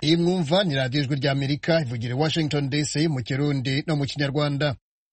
iyi mwumva ni radiyo ijwi ry'Amerika ivugira i Washington DC mu Kirundi no mu Kinyarwanda.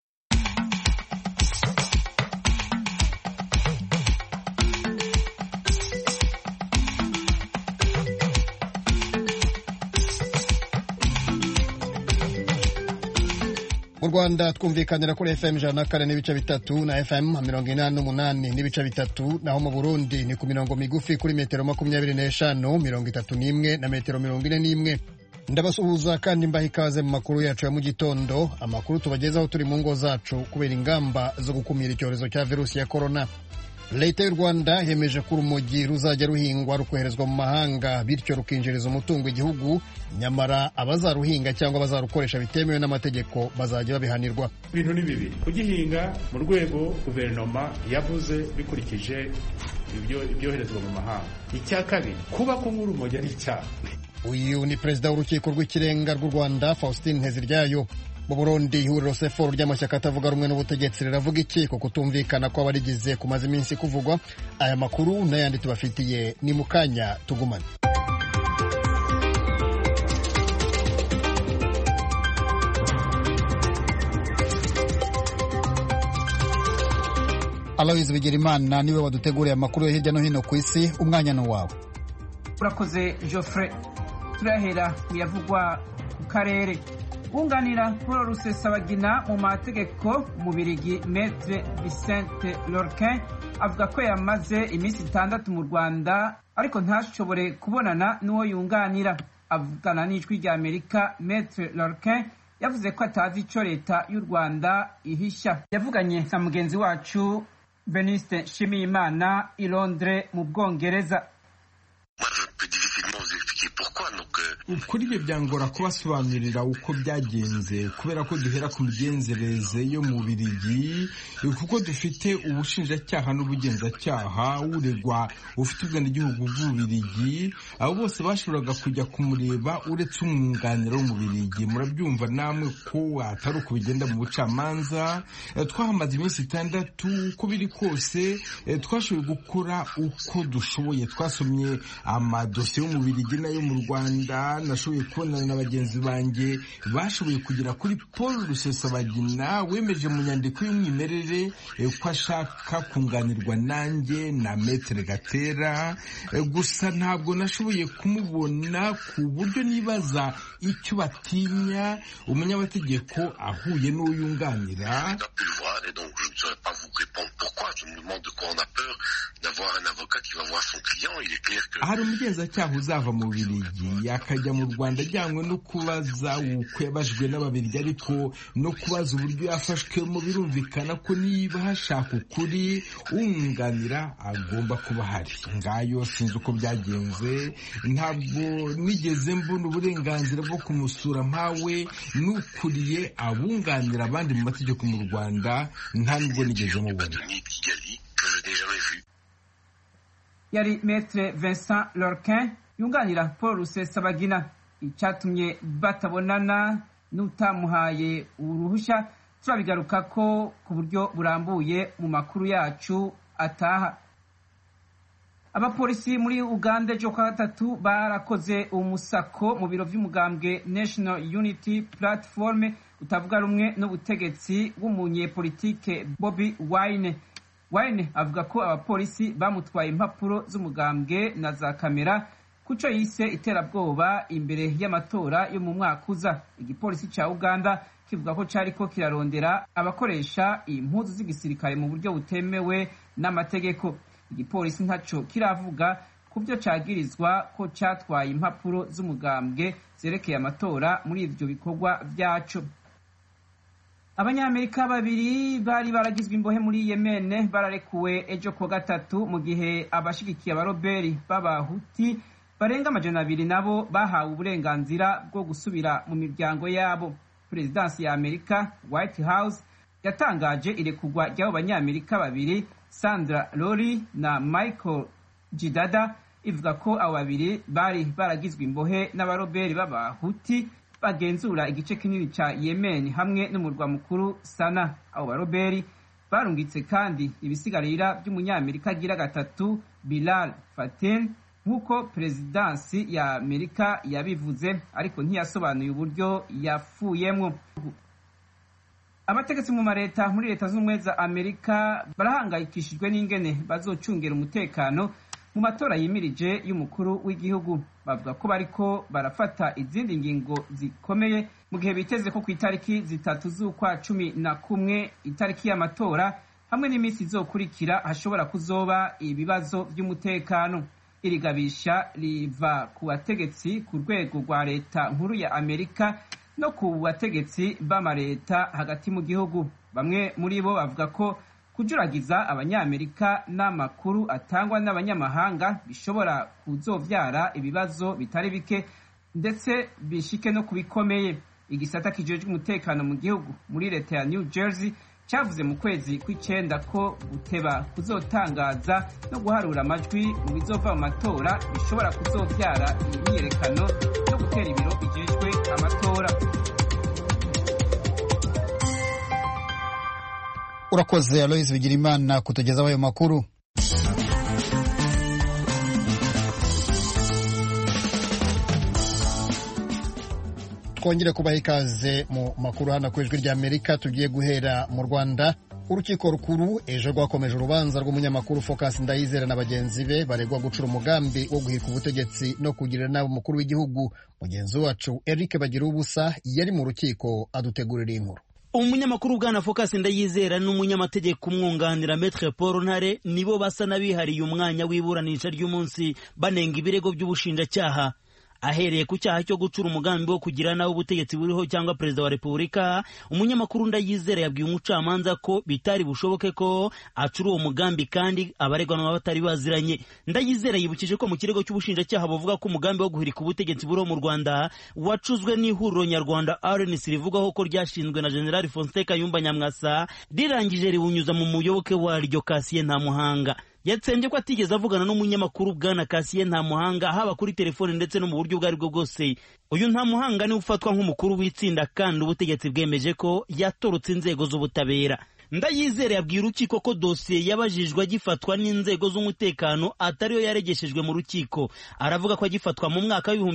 Mu Rwanda twumvikanira kuri FM 104.3 na FM 88 n'ibice bitatu, naho mu Burundi ni ku mirongo migufi kuri metero 25, 31 na metero 41. Ndabasuhuza kandi mbaha ikaze mu makuru yacu ya mu gitondo, amakuru tubagezaho turi mu ngo zacu kubera ingamba zo gukumira icyorezo cya virusi ya corona. Leta y'u Rwanda yemeje ko urumogi ruzajya ruhingwa rukoherezwa mu mahanga, bityo rukinjiriza umutungo igihugu, nyamara abazaruhinga cyangwa abazarukoresha bitemewe n'amategeko bazajya babihanirwa. Ibintu ni bibiri: kugihinga mu rwego guverinoma yavuze bikurikije ibyoherezwa mu mahanga. Icya kabiri, kuba kunywa urumogi ari icyaha. Uyu ni perezida w'urukiko rw'ikirenga rw'u Rwanda Faustin Nteziryayo. Mu Burundi ihuriro seforo ry'amashyaka atavuga rumwe n'ubutegetsi riravuga iki ko kutumvikana kw'abarigize kumaze iminsi kuvugwa. Aya makuru n'ayandi tubafitiye ni mu kanya, tugumane. Aloys Bigirimana niwe waduteguriye amakuru yo hirya no hino ku isi. Umwanya ni wawe. Urakoze Geoffrey. Turahera kuyavugwa ku karere. Unganira Paul Rusesabagina mu mategeko mu Birigi, Maître Vicente Lorquin avuga ko yamaze iminsi 6 mu Rwanda ariko ntashobore kubonana n'uwo yunganira. Avugana n'ijwi rya Amerika, Maître Lorquin yavuze ko atazi icyo leta y'u Rwanda ihisha. Yavuganye na mugenzi wacu Beniste Nshimiyimana i Londres mu Bwongereza. Kuri ibyo byangora kubasobanurira uko byagenze kubera ko duhera ku migenzereze yo mu Birigi, kuko dufite ubushinjacyaha n'ubugenzacyaha. Uregwa ufite ubwenegihugu bw'Ubirigi, abo bose bashoboraga kujya kumureba uretse umwunganira wo mu Birigi. Murabyumva namwe ko atari uko bigenda mu bucamanza. Twahamaze iminsi 6, uko biri kose twashoboye gukora uko dushoboye. Twasomye amadosiye yo mu Birigi nayo mu Rwanda. Nashoboye kubonana na bagenzi banjye bashoboye kugera kuri Paul Rusesabagina wemeje mu nyandiko y'umwimerere ko ashaka kunganirwa nanjye na Maître Gatera. Gusa ntabwo nashoboye kumubona ku buryo nibaza icyo batinya umunyamategeko ahuye n'uyunganira. Hari umugenzacyaha uzava mu Birigi yakajya mu Rwanda ajyanywe no kubaza uko yabajwe n'Ababirigi, ariko no kubaza uburyo yafashwemo. Birumvikana ko niba hashaka ukuri umwunganira agomba kuba hari. Ngayo sinzi uko byagenze, ntabwo nigeze mbona uburenganzira bwo kumusura mpawe n'ukuriye abunganira abandi mu mategeko mu Rwanda, nta nubwo nigeze mubona. Yari Maître Vincent Lorquin yunganira Paul Rusesabagina. Icyatumye batabonana n'utamuhaye uruhushya turabigaruka ko ku buryo burambuye mu makuru yacu ataha. Abapolisi muri Uganda ejo kwa gatatu barakoze umusako mu biro by'umugambwe National Unity Platform utavuga rumwe n'ubutegetsi bw'umunyepolitike Bobi Wine. Wine avuga ko abapolisi bamutwaye impapuro z'umugambwe na za kamera kuco yise iterabwoba imbere y'amatora yo mu mwaka uza. Igipolisi ca Uganda kivuga ko cariko kirarondera abakoresha impuzu z'igisirikare mu buryo butemewe n'amategeko. Igipolisi ntaco kiravuga kubyo cagirizwa ko catwaye impapuro z'umugambwe zerekeye amatora muri ivyo bikorwa vyaco. Abanyamerika babiri bari baragizwe imbohe muri Yemen bararekuwe ejo kwa gatatu, mu gihe abashigikiye abaroberi b'abahuti barenga 200 nabo bahawe uburenganzira bwo gusubira mu miryango yabo. Perezidansi ya Amerika White House yatangaje irekugwa ry'abo banyamerika babiri, Sandra Lori na Michael Jidada, ivuga ko abo babiri bari baragizwe imbohe n'abaroberi b'abahuti bagenzura igice kinini ca Yemen hamwe n'umurwa mukuru Sana. Abo baroberi barungitse kandi ibisigarira by'umunyamerika agira gatatu Bilal Fatin nk'uko perezidansi ya Amerika yabivuze, ariko ntiyasobanuye uburyo yapfuyemwo. Abategetsi mu mareta muri leta z'ubumwe za Amerika barahangayikishijwe n'ingene bazocungera umutekano mu matora yimirije y'umukuru w'igihugu. Bavuga ko bariko barafata izindi ngingo zikomeye mu gihe biteze ko ku itariki 3 z'ukwa 11 itariki y'amatora hamwe n'iminsi izokurikira hashobora kuzoba ibibazo by'umutekano. Iri gabisha riva ku bategetsi ku rwego rwa leta nkuru ya Amerika no ku bategetsi b'amareta hagati mu gihugu. Bamwe muri bo bavuga ko kujuragiza abanyamerika n'amakuru atangwa n'abanyamahanga bishobora kuzovyara ibibazo bitari bike ndetse bishike no kubikomeye. Igisata kijejwe umutekano mu gihugu muri leta ya New Jersey cyavuze mu kwezi kw'icenda ko guteba kuzotangaza no guharura amajwi mu bizova mu matora bishobora kuzovyara imyiyerekano no gutera ibiro bijejwe amatora. Urakoze Aloys Bigirimana kutugezaho ayo makuru. Twongere kubaha ikaze mu makuru hano ku Ijwi ry'Amerika. Tugiye guhera mu Rwanda. Urukiko rukuru ejo rwakomeje urubanza rw'umunyamakuru Focus Ndayizera na bagenzi be baregwa gucura umugambi wo guhirika ubutegetsi no kugirira nabi umukuru w'igihugu. Mugenzi wacu Eric Bagirubusa yari mu rukiko adutegurira inkuru. Umunyamakuru bwana Focus Ndayizera n'umunyamategeko umwunganira Maître Paul Ntare nibo basa nabihariye umwanya w'iburanisha ry'umunsi banenga ibirego by'ubushinjacyaha. Ahereye ku cyaha cyo gucura umugambi wo kugira nawe ubutegetsi buriho cyangwa perezida wa repubulika, umunyamakuru Ndayizera yabwiye umucamanza ko bitari bushoboke ko acura uwo mugambi kandi abaregwa nabo batari baziranye. Ndayizera yibukije ko mu kirego cy'ubushinjacyaha bavuga ko umugambi wo guhirika ubutegetsi buriho mu Rwanda wacuzwe n'ihuriro nyarwanda RNC rivugaho ko ryashinzwe na General Fonseca Yumba Nyamwasa rirangije riwunyuza mu muyoboke waryo Cassien Ntamuhanga. Yatsembye ko atigeze avugana n'umunyamakuru bwana Cassien Ntamuhanga haba kuri telefone ndetse no mu buryo bwari bwo bwose. Uyu Ntamuhanga ni ufatwa nk'umukuru w'itsinda kandi ubutegetsi bwemeje ko yatorotse inzego z'ubutabera. Ndayizera yabwiye urukiko ko dosiye yabajijwe agifatwa n'inzego z'umutekano atariyo yaregeshejwe mu rukiko. Aravuga ko agifatwa mu mwaka wa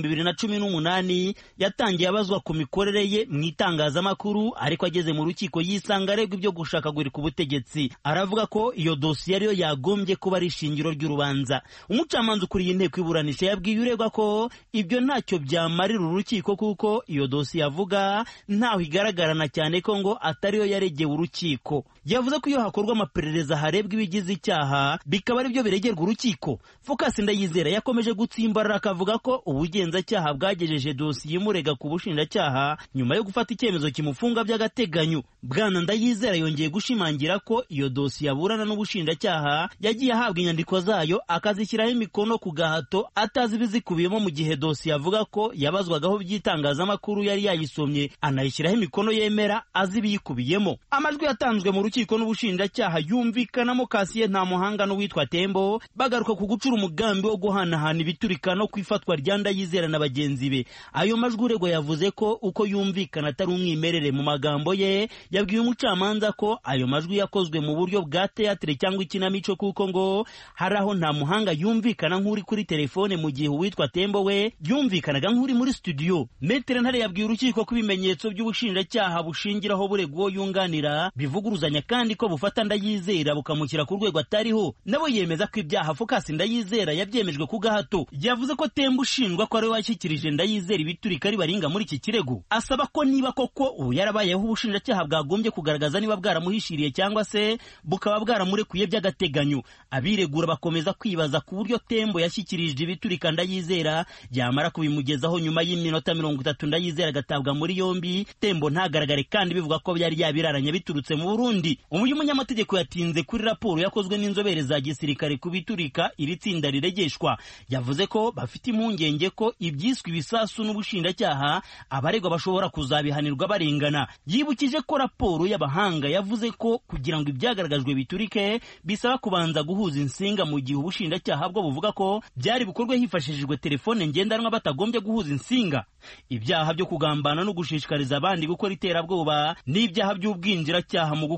2018 yatangiye abazwa ku mikorere ye mu itangazamakuru, ariko ageze mu rukiko yisanga aregwa ibyo gushaka guhirika ubutegetsi. Aravuga ko iyo dosiye ariyo yagombye kuba ari ishingiro ry'urubanza. Umucamanza ukuriye inteko iburanisha yabwiye uregwa ko ibyo ntacyo byamarira urukiko kuko iyo dosiye avuga ntaho igaragarana cyane ko ngo atariyo yaregewe urukiko. Yavuze ko iyo hakorwa amaperereza harebwa ibigize icyaha bikaba ari byo biregerwa urukiko. Focus Ndayizera yakomeje gutsimbarara akavuga ko ubugenzacyaha bwagejeje dosiye imurega ku bushinjacyaha nyuma yo gufata icyemezo kimufunga by'agateganyo. Bwana Ndayizera yongeye gushimangira ko iyo dosiye aburana n'ubushinjacyaha yagiye ahabwa inyandiko zayo akazishyiraho imikono ku gahato atazi bizikubiyemo, mu gihe dosiye avuga ko yabazwagaho by'itangazamakuru yari yayisomye anayishyiraho imikono yemera azi ibiyikubiyemo. Amajwi yatanzwe mu rukiko n'ubushinjacyaha yumvikanamo Cassien Ntamuhanga n'uwitwa Tembo bagaruka ku gucura umugambi wo guhanahana ibiturika no kwifatwa rya Ndayizera na bagenzi be. Ayo majwi uregwa yavuze ko uko yumvikana atari umwimerere. Mu magambo ye yabwiye umucamanza ko ayo majwi yakozwe mu buryo bwa teatre cyangwa ikinamico kuko ngo hari aho Ntamuhanga yumvikana nk'uri kuri telefone mu gihe uwitwa Tembo we yumvikanaga nk'uri muri studio. Maître Ntare yabwiye urukiko ko ibimenyetso by'ubushinjacyaha bushingiraho buregwa yunganira bivuguruzanya kandi ko bufata Ndayizera bukamushyira ku rwego atariho. Nabo yemeza ko ibyaha Focus Ndayizera yabyemejwe ku gahato. Yavuze ko Tembo ushinjwa ko ari we washyikirije Ndayizera ibiturika ari baringa muri iki kirego. Asaba ko niba koko ubu yarabayeho ubushinjacyaha bwagombye kugaragaza niba bwaramuhishiriye cyangwa se bukaba bwaramurekuye by'agateganyo. Abiregura bakomeza kwibaza ku buryo Tembo yashyikirije ibiturika Ndayizera yamara kubimugezaho nyuma y'iminota 30 Ndayizera agatabwa muri yombi. Tembo ntagaragare kandi bivuga ko byari yabiraranye biturutse mu Burundi. Uyu munyamategeko yatinze kuri raporo yakozwe n'inzobere za gisirikare ku biturika iri tsinda riregeshwa. Yavuze ko bafite impungenge ko ibyiswe ibisasu n'ubushinjacyaha abaregwa bashobora kuzabihanirwa barengana. Yibukije ko raporo y'abahanga yavuze ko kugira ngo ibyagaragajwe biturike bisaba kubanza guhuza insinga, mu gihe ubushinjacyaha bwo buvuga ko byari bukorwe hifashishijwe telefone ngendanwa batagombye guhuza insinga. Ibyaha byo kugambana no gushishikariza abandi gukora iterabwoba n'ibyaha by'ubwinjiracyaha mu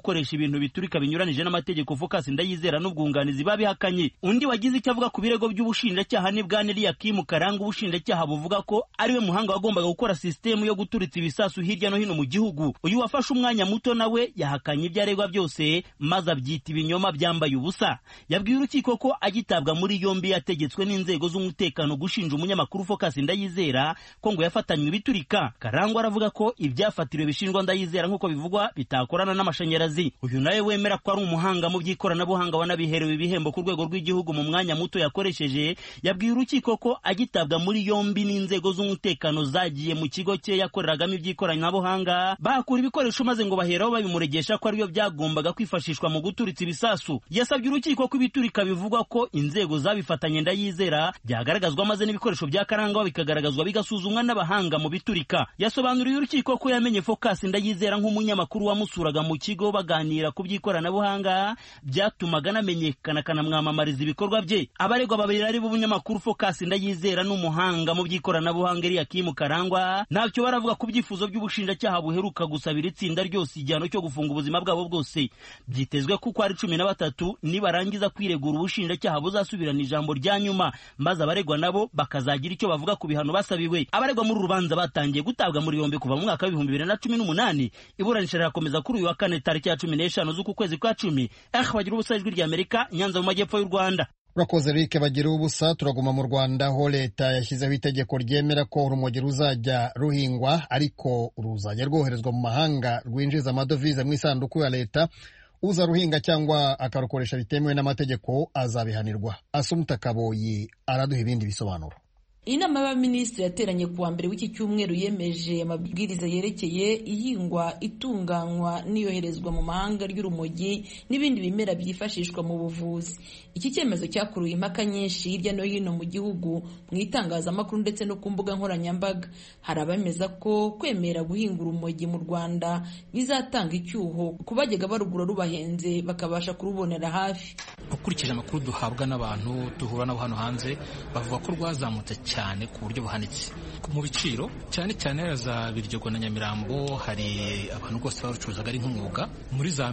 gukoresha ibintu biturika binyuranije n'amategeko Focus Ndayizera n'ubwunganizi babihakanye. Undi wagize icyo avuga ku birego by'ubushinjacyaha ni Bwana Eliakim Karangwa. Ubushinjacyaha buvuga ko ariwe muhanga wagombaga gukora system yo guturitsa ibisasu hirya no hino mu gihugu. Uyu wafashe umwanya muto nawe yahakanye ibyaregwa byose maze abyita ibinyoma byambaye ubusa. Yabwiye urukiko ko agitabwa muri yombi yategetswe n'inzego z'umutekano gushinja umunyamakuru Focus Ndayizera ko ngo yafatanywe ibiturika. Karangwa aravuga ko ibyafatiriwe bishinjwa Ndayizera nk'uko bivugwa bitakorana n'amashanyarazi. Uyu nawe wemera ko ari umuhanga mu by'ikoranabuhanga wanabiherewe ibihembo ku rwego rw'igihugu mu mwanya muto yakoresheje, yabwiye urukiko ko agitabwa muri yombi n'inzego z'umutekano zagiye mu kigo cye yakoreragamo iby'ikoranabuhanga bakura ibikoresho maze ngo baheraho babimuregesha ko aribyo byagombaga kwifashishwa mu guturitsa ibisasu. Yasabye urukiko ko ibiturika bivugwa ko inzego zabifatanye Ndayizera byagaragazwa maze n'ibikoresho bya Karangwa bikagaragazwa bigasuzumwa n'abahanga mu biturika. Yasobanuriye urukiko ko yamenye Focus Ndayizera nk'umunyamakuru wamusuraga mu kigo baganira ku by'ikoranabuhanga byatumaga anamenyekana kanamwamamariza ibikorwa bye. Abaregwa babiri ari b'umunyamakuru Focus Ndayizera n'umuhanga mu by'ikoranabuhanga Eliakim Karangwa ntacyo baravuga ku byifuzo by'ubushinjacyaha buheruka gusabira itsinda ryose igihano cyo gufunga ubuzima bwabo bwose. Byitezwe kuko ari 13 nibarangiza kwiregura ubushinjacyaha buzasubirana ijambo rya nyuma maze abaregwa nabo bakazagira icyo bavuga ku bihano basabiwe. Abaregwa muri rubanza batangiye gutabwa muri yombi kuva mu mwaka wa 2018. Iburanisha rirakomeza kuri uyu wa kane tariki ya 15 z'uku kwezi kwa 10. Bagira ubusa ijwi rya Amerika, Nyanza mu majyepfo y'u Rwanda. Urakoze Eric Bagira ubusa. Turaguma mu Rwanda aho leta yashyizeho itegeko ryemera ko urumogi ruzajya ruhingwa ariko ruzajya rwoherezwa mu mahanga rwinjiza amadovize mu isanduku ya leta. Uza ruhinga cyangwa akarukoresha bitemewe n'amategeko azabihanirwa. Asumta Kaboyi araduha ibindi bisobanuro. Inama y'abaminisitiri yateranye kuwa mbere w'iki cyumweru yemeje amabwiriza yerekeye ihingwa, itunganywa n'iyoherezwa mu mahanga ry'urumogi n'ibindi bimera byifashishwa mu buvuzi. Iki cyemezo cyakuruye impaka nyinshi hirya no hino mu gihugu, mu itangazamakuru ndetse no ku mbuga nkoranyambaga. Hari abemeza ko kwemera guhinga urumogi mu Rwanda bizatanga icyuho ku bajyaga barugura rubahenze bakabasha kurubonera hafi. Ukurikije amakuru duhabwa n'abantu duhura nabo hano hanze, bavuga ko rwazamutse cyane ku buryo buhanitse mu biciro, cyane cyane za Biryogo na Nyamirambo. Hari abantu rwose barucuruzaga ari nk'umwuga. Muri za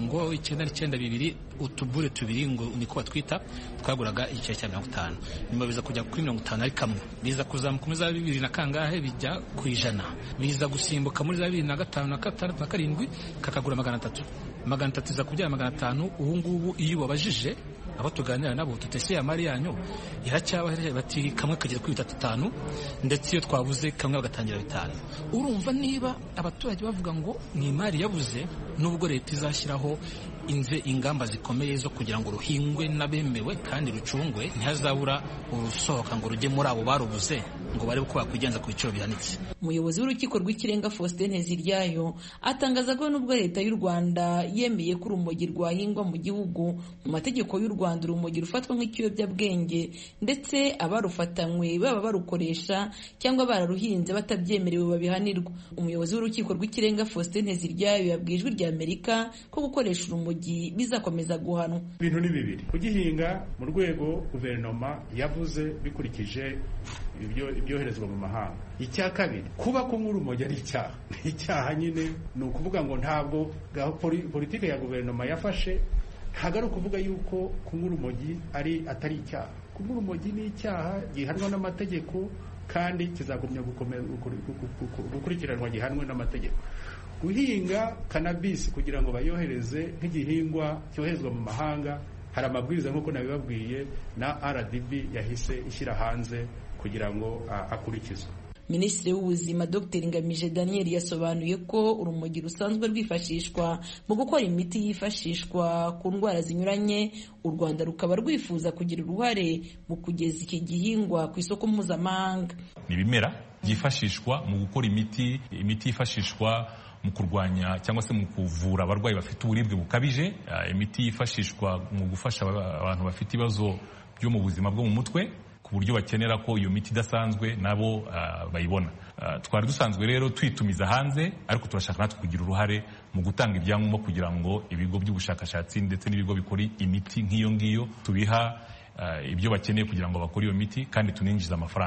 1992 utubure tubiri ngo niko batwita twaguraga igiciro cya 50, nyuma biza kujya kuri 50 ari kamwe, biza kuzamuka muri za 2000 na kangahe bijya ku 100, biza gusimbuka muri za 2005 na 6 na 7 kakagura 300 za kujya 500. Ubu ngubu iyo babajije abo tuganira nabo tutese ya mari yanyu iracyabahereje bati kamwe kageze kuri 3-5, ndetse iyo twabuze kamwe bagatangira 5. Urumva niba abaturage bavuga ngo ni imari yabuze, nubwo leta izashyiraho ingamba zikomeye zo kugira ngo ruhingwe n'abemewe kandi rucungwe, ntihazabura urusohoka ngo rujye muri abo barubuze ngo barebe uko bakwigenza ku biciro bihanitse. Umuyobozi w'urukiko rw'ikirenga Faustin Nteziryayo atangaza ko nubwo leta y'u Rwanda yemeye ko urumogi rwahingwa mu gihugu, mu mategeko y'u Rwanda urumogi rufatwa nk'ikiyobyabwenge, ndetse abarufatanywe baba barukoresha cyangwa bararuhinze batabyemerewe babihanirwa. Umuyobozi w'urukiko rw'ikirenga Faustin Nteziryayo yabwiye ijwi rya Amerika ko gukoresha urumogi bizakomeza guhanwa. Ibintu ni bibiri: kugihinga mu rwego guverinoma yavuze bikurikije ibyoherezwa mu mahanga. Icya kabiri, kuba kunywa urumogi ari icyaha. Icyaha nyine ni ukuvuga ngo ntabwo politike ya guverinoma yafashe, ntabwo ari ukuvuga yuko kunywa urumogi atari icyaha. Kunywa urumogi ni icyaha gihanwa n'amategeko kandi kizagumya gukurikiranwa gihanwe n'amategeko. Guhinga cannabis kugira ngo bayohereze nk'igihingwa cyoherezwa mu mahanga, hari amabwiriza nk'uko nabibabwiye na RDB yahise ishyira hanze kugira ngo akurikizwe. Minisitiri w'Ubuzima Dr Ngamije Daniel yasobanuye ko urumogi rusanzwe rwifashishwa mu gukora imiti yifashishwa ku ndwara zinyuranye. U Rwanda rukaba rwifuza kugira uruhare mu kugeza iki gihingwa ku isoko mpuzamahanga. Ni ibimera byifashishwa mu gukora imiti yifashishwa mu kurwanya cyangwa se mu kuvura abarwayi bafite uburibwe bukabije, imiti yifashishwa mu gufasha abantu bafite ibibazo byo mu buzima bwo mu mutwe, ku buryo bakenera ko iyo miti idasanzwe nabo bayibona. Twari dusanzwe rero twitumiza hanze, ariko turashaka natwe kugira uruhare mu gutanga ibyangombwa kugira ngo ibigo by'ubushakashatsi ndetse n'ibigo bikora imiti nk'iyo ngiyo tubiha ibyo bakeneye kugira ngo bakore iyo miti kandi tuninjize amafaranga.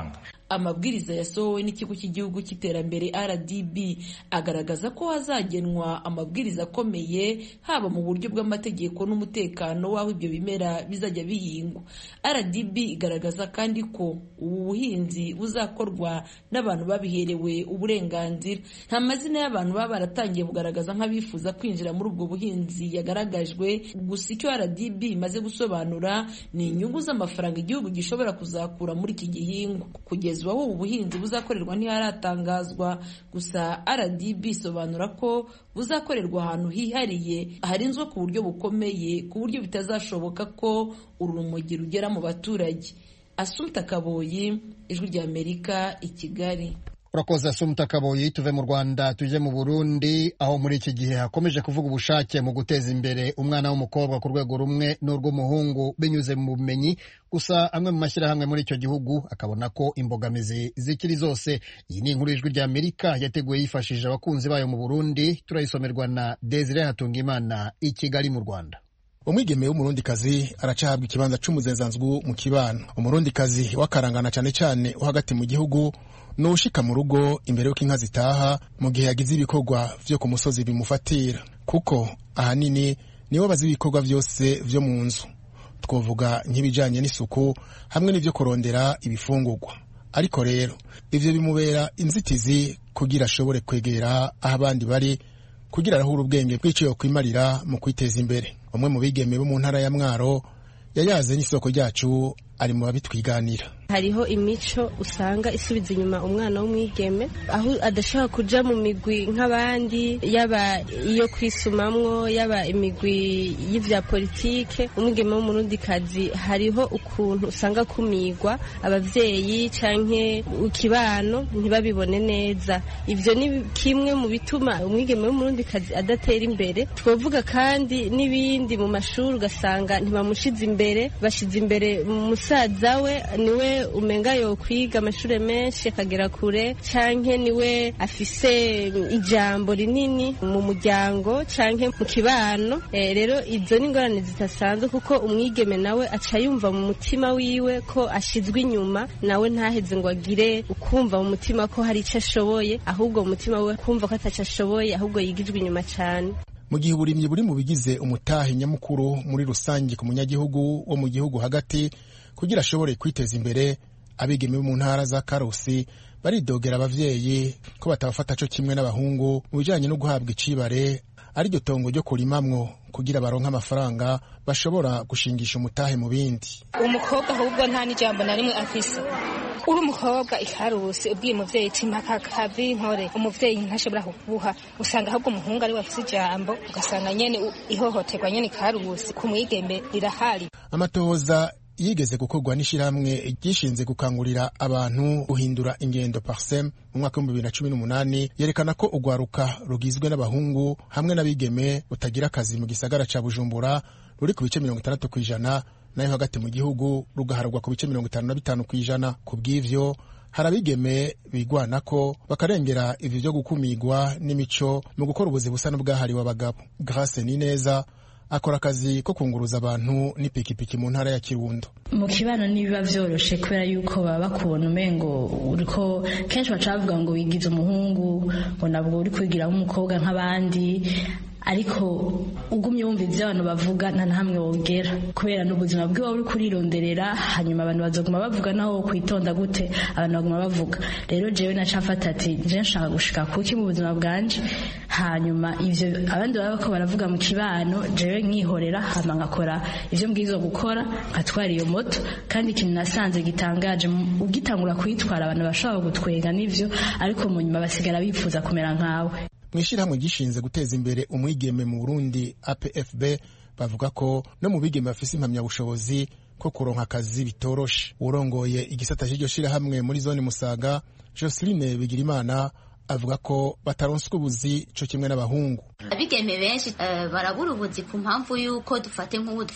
Amabwiriza yasohowe n'ikigo cy'igihugu cy'iterambere RDB agaragaza ko hazagenwa amabwiriza akomeye haba mu buryo bw'amategeko n'umutekano w'aho ibyo bimera bizajya bihingwa. RDB igaragaza kandi ko ubu buhinzi buzakorwa n'abantu babiherewe uburenganzira. Nta mazina y'abantu baba baratangiye kugaragaza nk'abifuza kwinjira muri ubwo buhinzi yagaragajwe, gusa icyo RDB imaze gusobanura ni inyungu z'amafaranga igihugu gishobora kuzakura muri iki gihingwa. Kugeza aho ubu buhinzi buzakorerwa ntiharatangazwa, gusa RDB isobanura ko buzakorerwa ahantu hihariye harinzwe ku buryo bukomeye, ku buryo bitazashoboka ko urumogi rugera mu baturage. Assumpta Kaboyi, Ijwi ry'Amerika, i Kigali. Urakoze Assumpta Kaboyi. Tuve mu Rwanda tuje mu Burundi, aho muri iki gihe hakomeje kuvuga ubushake mu guteza imbere umwana w'umukobwa ku rwego rumwe n'urw'umuhungu binyuze mu bumenyi. Gusa amwe mu mashyirahamwe muri icyo gihugu akabona ko imbogamizi zikiri zose. Iyi ni inkuru y'Ijwi ry'Amerika yateguye yifashishije abakunzi bayo mu Burundi. Turayisomerwa na Desire Hatungimana i Kigali mu Rwanda. Umwigeme w'umurundikazi aracahabwa ikibanza c'umuzezanzwe mu kibano. Umurundikazi wakarangana cyane cyane uhagati mu gihugu nushika mu rugo imbere y'uko inka zitaha mu gihe yagize ibikorwa vyo ku musozi bimufatira, kuko ahanini niwe bazi ibikorwa vyose vyo mu nzu, twovuga nk'ibijanye n'isuku hamwe n'ivyo kurondera ibifungurwa. Ariko rero ivyo bimubera inzitizi kugira ashobore kwegera aho abandi bari, kugira arahura ubwenge bw'iciyo kwimarira mu kwiteza imbere. Umwe mu bigeme bo mu ntara ya Mwaro yayaze n'isoko ryacu ari mu babitwiganira. Hariho imico usanga isubiza inyuma umwana w'umwigeme, aho adashaka kuja mu migwi nk'abandi, yaba iyo kwisumamwo, yaba imigwi y'ivya politike. Umwigeme w'umurundikazi hariho ukuntu usanga kumigwa, abavyeyi canke ukibano ntibabibone neza. Ivyo ni kimwe mu bituma umwigeme w'umurundikazi adatera imbere. Twovuga kandi n'ibindi mu mashuri ugasanga ntibamushize imbere, bashize imbere musaza we, niwe umenga yo kwiga amashure menshi akagera kure, canke niwe afise ijambo rinini mu muryango canke mu kibano. Rero izo ni ingorane zitasanzwe, kuko umwigeme nawe aca yumva mu mutima wiwe ko ashizwe inyuma, nawe ntaheze ngo agire ukumva mu mutima ko hari ico ashoboye, ahubwo mu mutima we kumva ko ataco ashoboye, ahubwo yigijwe inyuma cane. Mu gihe uburimyi buri mu bigize umutahe nyamukuru muri rusange ku munyagihugu wo mu gihugu hagati, kugira ashobore kwiteza imbere, abigeme mu ntara za Karusi baridogera abavyeyi ko batabafata co kimwe n'abahungu mu bijanye no guhabwa icibare ari ryo tongo ryo kurimamwo kugira baronka amafaranga bashobora gushingisha umutahe mu bindi. Umukobwa ahubwo nta n'ijambo na rimwe afise. Uri umukobwa Ikarusi ubwiye umuvyeyi ati mpaka kavi nkore, umuvyeyi ntashobora kuguha, usanga ahubwo umuhungu ari we afise ijambo, ugasanga nyene ihohoterwa nyene Ikarusi ku mwigeme rirahari. Amatohoza yigeze gukorwa n'ishirahamwe gishinze gukangurira abantu guhindura ingendo Parsem mu mwaka wa 2018 yerekana ko ugwaruka rugizwe n'abahungu hamwe n'abigeme utagira akazi mu gisagara ca Bujumbura ruri ku bice 60%, nayo hagati mu gihugu rugaharwa ku bice 55%. Ku bw'ivyo harabigeme bigwana ko bakarengera ivyo byo gukumigwa n'imico mu gukora ubuzi busa n'ubwahariwe abagabo. Grace Nineza akora akazi ko kunguruza abantu n'ipikipiki mu ntara ya Kirundo. Mu kibano nibiba vyoroshe kubera yuko baba bakubona umengo uriko, kenshi bacavuga ngo wigize umuhungu, ngo nabwo uri kwigira nk'umukobwa nk'abandi, ariko ugumye wumva ivyo abantu bavuga nta hamwe wogera, kubera n'ubuzima bwiwe uri kurironderera, hanyuma abantu bazoguma bavuga naho kwitonda gute abantu baguma bavuga. Rero jewe nacafata ati je nshaka gushika kuki mu buzima bwanje, hanyuma ivyo abandi baba ko baravuga mu kibano jewe nkihorera, hama ngakora ivyo mbwirizwa gukora, nkatwara iyo moto. Kandi ikintu nasanze gitangaje, ugitangura kwitwara abantu bashobora gutwenga n'ivyo, ariko mu nyuma basigara bifuza kumera nkawe. Mwishirahamwe gishinze guteza imbere umwigeme mu Burundi APFB bavuga ko no mu bigeme bafise impamya bushobozi ko kuronka akazi bitoroshe. Urongoye igisata cy'iryo shirahamwe muri zone Musaga, Joseline Bigirimana, avuga ko bataronswa ubuzi co kimwe n'abahungu. Abigeme benshi barabura ubuzi ku mpamvu yuko dufate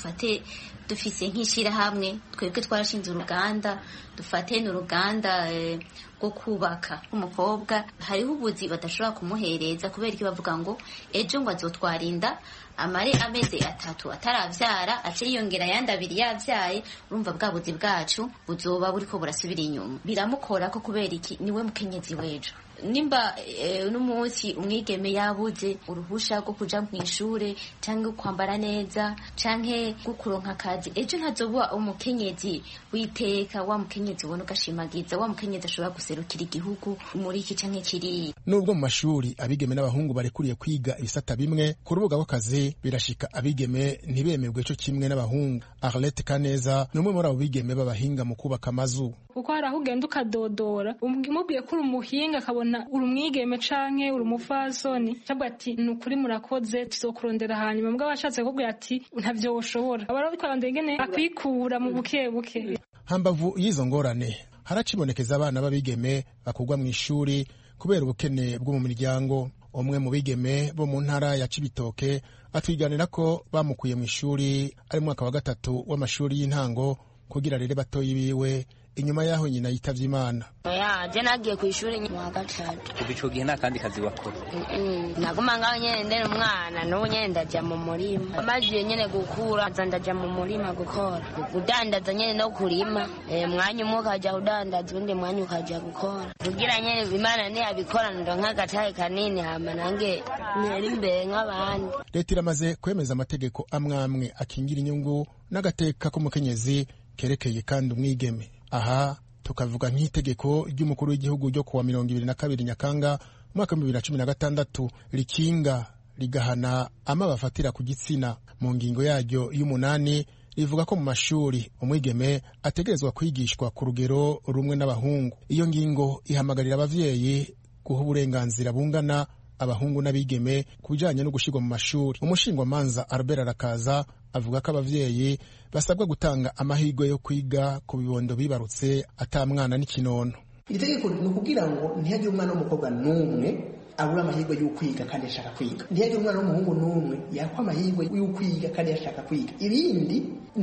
dufise nk'ishirahamwe twebwe twarashinze uruganda dufate n'uruganda rwo kubaka umukobwa hariho ubuzi badashobora kumuhereza kubera iki bavuga ngo ejo ngo azotwarinda amare amezi 3 ataravyara ace yongera yandi 2 yavyaye urumva bwa buzi bwacu buzoba buriko burasubira inyuma biramukora ko kubera iki niwe mukenyezi wejo nimba n'umunsi umwigeme yabuze uruhusha rwo kuja mw'ishure canke kwambara neza canke gukuronka akazi ejo ntazoba umukenyezi witeka wa mukenyezi ubona ugashimagiza wa mukenyezi ashobora guserukira igihugu muri iki canke kiri. Nubwo mu mashuri abigeme n'abahungu barekuriye kwiga ibisata bimwe ku rubuga rw'akazi birashika abigeme ntibemerwe co kimwe n'abahungu. Arlette Kaneza ni umwe muri abo bigeme b'abahinga mu kubaka amazu. Kuko hari aho ugenda ukadodora umubwiye ko uri umuhinga akabona uri umwigeme canke uri umufasoni cyangwa ati ni ukuri murakoze tuzokurondera hanyuma mbwa washatse kubwira ati ntavyo woshobora abaro bikwanda ingene akwikura mu bukebuke. Hambavu y'izo ngorane haracibonekeza abana b'abigeme bakugwa mu ishuri kubera ubukene bwo mu miryango. Umwe mu bigeme bo mu ntara ya Cibitoke atwiganira ko bamukuye mu ishuri ari mu mwaka wa 3 w'amashuri y'intango kugira rere batoyi biwe inyuma yaho nyina yitavye Imana. Je nagiye ku ishuri mu wa 3. Kubico gihe nta kandi kazi wakora. Naguma ngaho nyene ndera umwana no nyene ndaja mu murima. Amajiye nyene gukura ndaja mu murima gukora. Kudandaza nyene no kurima. Mwanya umwe kaja kudandaza undi mwanya ukaja gukora. Kugira nyene Imana ni abikora ndo nk'agataye kanini hama nange nyeri imbere nk'abandi. Leta iramaze kwemeza amategeko amwamwe akingira inyungu n'agateka k'umukenyezi kerekeye kandi umwigeme. Aha tukavuga nk'itegeko ry'umukuru w'igihugu ryo kuwa 22 Nyakanga mwaka 2016 rikinga rigahana bafatira ku gitsina. Mu ngingo yaryo y'umunani rivuga ko mu mashuri umwigeme ategerezwa kwigishwa ku rugero rumwe n'abahungu. Iyo ngingo ihamagarira abavyeyi guha uburenganzira bungana abahungu n'abigeme kubijanye no gushirwa mu mashuri. Umushingwamanza Albert Arakaza avuga ko abavyeyi basabwa gutanga amahirwe yo kwiga ku bibondo bibarutse atamwana n'ikinono. Itegeko ni kugira ngo ntihagire umwana w'umukobwa n'umwe abura amahirwe yo kwiga kandi ashaka kwiga, ntihagire umwana w'umuhungu n'umwe yakwa amahirwe yo kwiga kandi ashaka kwiga. Ibindi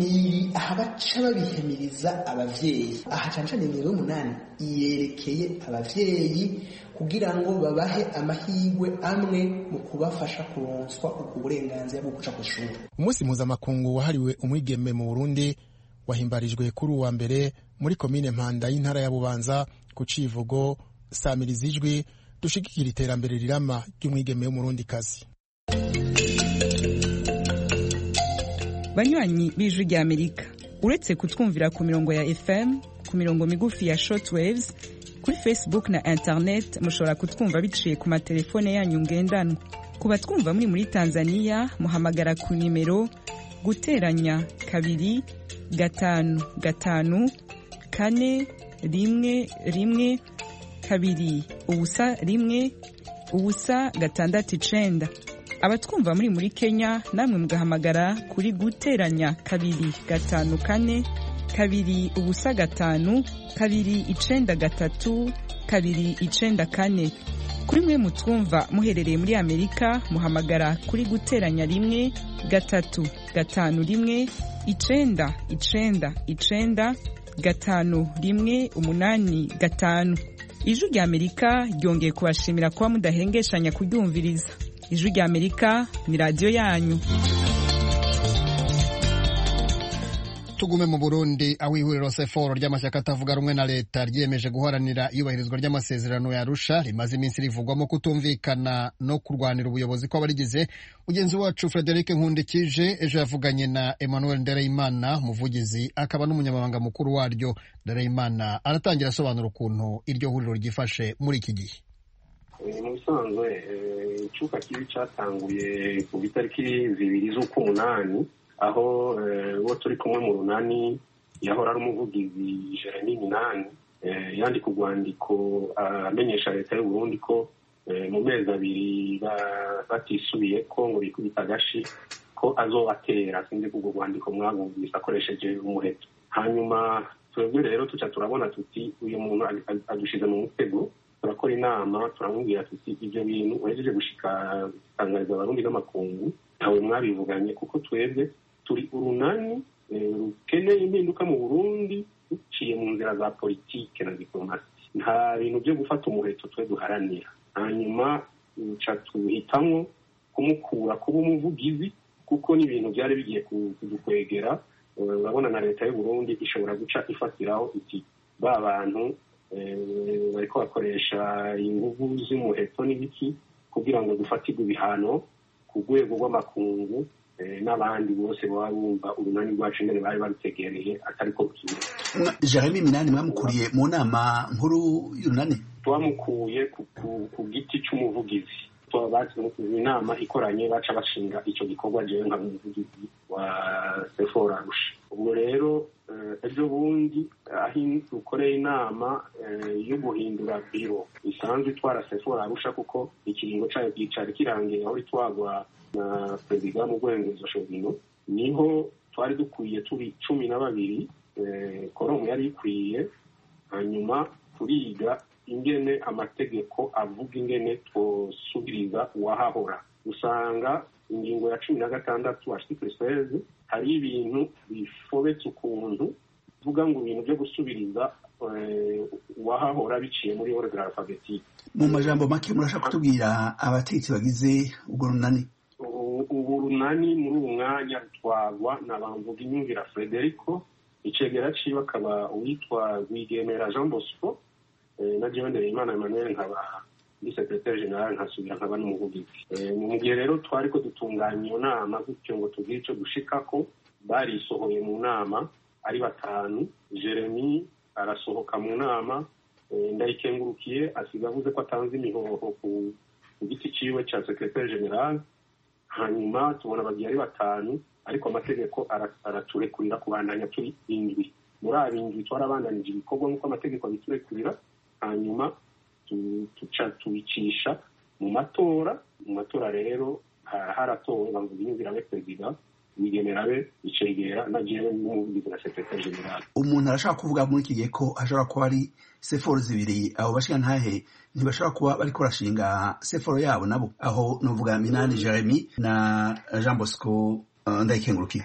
ni ahabaca babihemiriza abavyeyi. Aha cyane ingingo y'umunani yerekeye abavyeyi kugira ngo babahe amahirwe amwe mu kubafasha kuronswa ubwo burenganzira bwo kuja kw'ishuri. Umunsi mpuzamakungu wahariwe umwigeme mu Burundi wahimbarijwe kuri uwa mbere muri komine Mpanda y'intara ya Bubanza ku Civugo samiriza ijwi dushigikira iterambere rirama ry'umwigeme w'umurundi kazi. Banywanyi b'Ijwi rya Amerika, uretse kutwumvira ku mirongo ya FM, ku mirongo migufi ya shortwaves, kuri Facebook na internet mushobora kutwumva biciye ku matelefone yanyu ngendanwa. Kuba twumva muri Tanzania muhamagara ku nimero guteranya 2 5 5 4 1 1 2 ubusa 1 ubusa 6 abatwumva muri Kenya namwe mugahamagara kuri guteranya 2 5 4 2 ubusa 5 2 9 3 2 9 4. Kuri mwe mutwumva muherereye muri Amerika muhamagara kuri guteranya 1 3 5 1 9 9 9 5 1 8 5. Ijwi rya Amerika ryongeye kubashimira kuba mudahengeshanya kuryumviriza. Ijwi rya Amerika ni radio yanyu. Tugume mu Burundi aho ihuriro seforo ry'amashyaka atavuga rumwe na leta ryiyemeje guharanira iyubahirizwa ry'amasezerano ya Arusha rimaze iminsi rivugwamo kutumvikana no kurwanira ubuyobozi kw'abarigize. Mugenzi wacu Frederic Nkundikije ejo yavuganye na Emmanuel Ndereyimana umuvugizi akaba n'umunyamabanga mukuru waryo. Ndereyimana aratangira asobanura ukuntu iryo huriro ryifashe muri iki gihe. Mu bisanzwe icuka kibi cyatanguye ku itariki 2 z'ukw'umunani aho uwo turi kumwe mu runani yahora ari umuvugizi Jeremy Minani yandika urwandiko amenyesha leta y'u Burundi ko mu mezi 2 batisubiye ko ngo bikubita agashi ko azobatera. Sinzi kugo rwandiko mwabumvise akoresheje umuheto. Hanyuma twebwe rero tuca turabona tuti uyu muntu adushize mu mutego turakora inama turamubwira tuti ibyo bintu uhejeje gushikangariza abarundi n'amakungu ntawe mwabivuganye kuko twebwe turi urunani rukeneye impinduka mu Burundi duciye mu nzira za politike na diplomasi nta bintu byo gufata umuheto twe duharanira hanyuma duca tuhitamwo kumukura kuba umuvugizi kuko n'ibintu byari bigiye kudukwegera urabona na leta y'u Burundi ishobora guca ifatiraho iti ba bantu bariko bakoresha inguvu z'umuheto n'ibiki kugira ngo dufatirwe ibihano ku rwego rw'amakungu n'abandi bose baba bumva urunani rwacu nyene bari barutegereye atariko rukimwe. Jeremy Minani mwamukuriye mu nama nkuru y'urunani? Twamukuye ku giti c'umuvugizi bazi inama ikoranye baca bashinga icyo gikorwa jewe nka umuvugizi wa Sephora Arusha. Ubwo rero ejo bundi aho dukoreye inama yo guhindura biro isanzwe itwara Sephora Arusha kuko ikiringo cayo cyari kirangiye aho itwagwa na perezida mu Rwengezo Shobino niho twari dukwiye turi 12 koromu yari ikwiye hanyuma turiga ingene amategeko avuga ingene twosubiriza uwahahora usanga ingingo ya 16 article 16 hari ibintu bifobetse ukuntu vuga ngo ibintu byo gusubiriza uwahahora biciye muri ordre alphabétique. Mu majambo make murashaka kutubwira abatetsi bagize ubwo runani? Ubu runani muri uwo mwanya rutwagwa na Bamvuga Inyumvira Frederico icegera ciwe akaba uwitwa Rwigemera Jean Bosco na jewe Ndereyimana Emmanuel nkaba ni secrétaire général nkasubira nkaba n'umuvugizi. Mu gihe rero twariko dutunganya iyo nama gutyo ngo tugire ico dushikako barisohoye mu nama ari batanu. Jeremy arasohoka mu nama Ndayikengurukiye asiga avuze ko atanze imihoho ku giti ciwe ca secrétaire général hanyuma tubona bagiye ari batanu ariko amategeko araturekurira kubandanya turi 7 muri abindwi twarabandanije ibikorwa nk'uko amategeko abiturekurira hanyuma tuca tubicisha mu matora rero haratowe Bamvuga Inyumvira be perezida Rwigemera be icegera na jewe n'umuvugizi na secrétaire général. Umuntu arashaka kuvuga muri iki gihe ko hashobora kuba ari Sephora zibiri abo bashika ntahe ntibashobora kuba bariko rashinga Sephora yabo nabo aho novuga Minani Jeremy na Jean Bosco Ndayikengurukiye.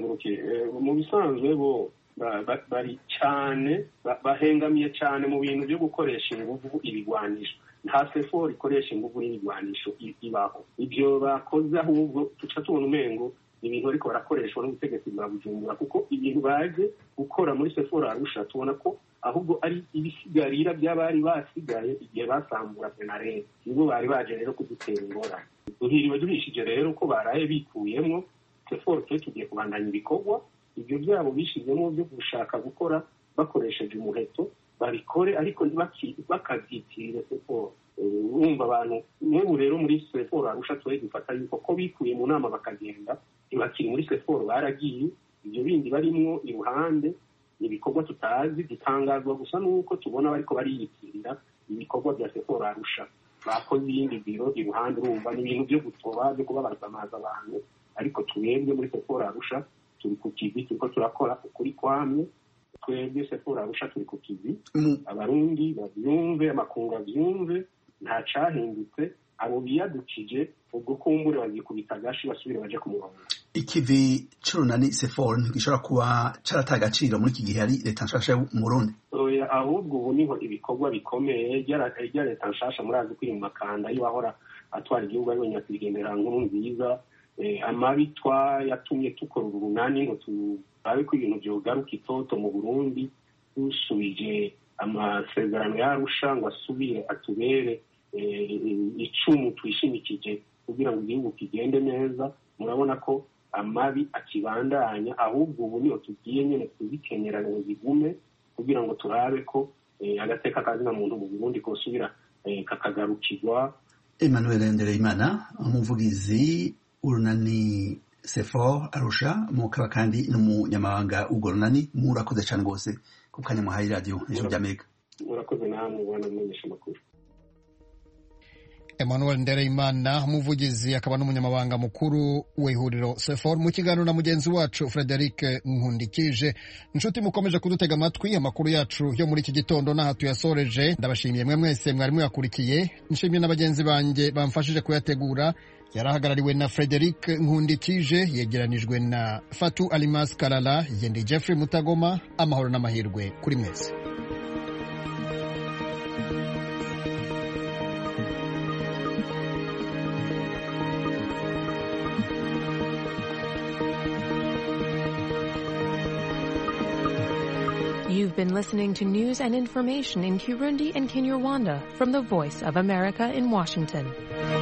Mu bisanzwe bo bari cyane bahengamiye cyane mu bintu byo gukoresha inguvu ibigwanisho nta Sephora ikoresha inguvu n'ibigwanisho ibaho ibyo bakoze ahubwo tuca tubona umengo ibintu ariko barakoreshwa n'ubutegetsi bwa Bujumbura kuko ibintu baje gukora muri Sephora Arusha tubona ko ahubwo ari ibisigarira by'abari basigaye igihe basambura penarere nibo bari baje rero kudutera ingorane duhiriwe duhishije rero ko baraye bikuyemwo Sephora tugiye kubandanya ibikorwa ibyo byabo bishizemo byo gushaka gukora bakoresheje umuheto babikore ariko bakavyitirira Sephora. Urumva abantu n'ubu rero muri Sephora Arusha twaye dufata yuko ko bikuye mu nama bakagenda ntibakiri muri Sephora baragiye ibyo bindi barimwo iruhande ibikorwa tutazi gitangazwa gusa nuko tubona bariko bariyitirira ibikorwa bya Sephora Arusha bakoze ibindi biro iruhande urumva n'ibintu byo gutoba byo kuba barasamaza abantu ariko twebwe muri Sephora Arusha turi ku kivi turiko turakora ukuri kwamye twebwe Sephora Arusha turi ku kivi abarundi bavyumve amakungu avyumve nta cahindutse abo biyadukije ubwo kumbure bagikubita agashi basubire baje ku murongo. Ikivi c'urunani Sephora gishobora kuba carataye agaciro muri iki gihe ari leta nshasha mu Burundi? Ahubwo ubu niho ibikorwa bikomeye rya leta nshasha murazi ko mu makanda y'ahora atwara igihugu ari Nyakwigendera Nkurunziza amabi yatumye tukora urunani ngo turabe ko ibintu byogaruka itoto mu Burundi dusubije amasezerano y'Arusha ngo asubire atubere icumu twishimikije kugira ngo igihugu kigende neza. Murabona ko amabi akibandanya ahubwo ubu niho tugiye nyene kubikenera ngo zigume kugira ngo turabe ko agateka kazina muntu mu Burundi kosubira kakagarukirwa. Emmanuel Ndereyimana umuvugizi urunani Sephora Arusha mukaba kandi n'umunyamabanga w'urwo runani murakoze cyane rwose ku kanya muhaye radio Ijwi ry'Amerika. Murakoze namwe bwana mumenyesha makuru. Emmanuel Ndereyimana, umuvugizi akaba n'umunyamabanga mukuru w'ihuriro SEFOR, mu kiganiro na mugenzi wacu Frederic Nkundikije. Inshuti mukomeje kudutega amatwi, amakuru yacu yo muri iki gitondo n'aha tuyasoreje. Ndabashimiye mwe mwese mwari muyakurikiye. Nshimiye n'abagenzi banjye bamfashije kuyategura. Yarahagarariwe na Frederic Nkundikije, yegeranijwe na Fatu Alimas Kalala, yendi Jeffrey Mutagoma. Amahoro n'amahirwe kuri mwese. You've been listening to news and information in Kirundi and Kinyarwanda from the Voice of America in Washington.